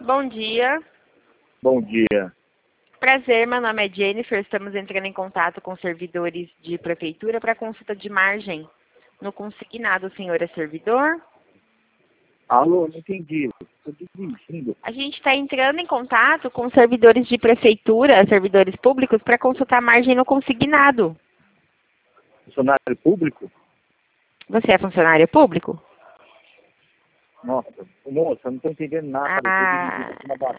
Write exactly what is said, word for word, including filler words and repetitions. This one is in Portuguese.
Bom dia. Bom dia. Prazer, meu nome é Jennifer. Estamos entrando em contato com servidores de prefeitura para consulta de margem no consignado. O senhor é servidor? Alô, não entendi. Estou dirigindo. A gente está entrando em contato com servidores de prefeitura, servidores públicos, para consultar margem no consignado. Funcionário público? Você é funcionário público? Nossa, moça, não estou entendendo nada. Ah, Estou dirigindo aqui na Baixada.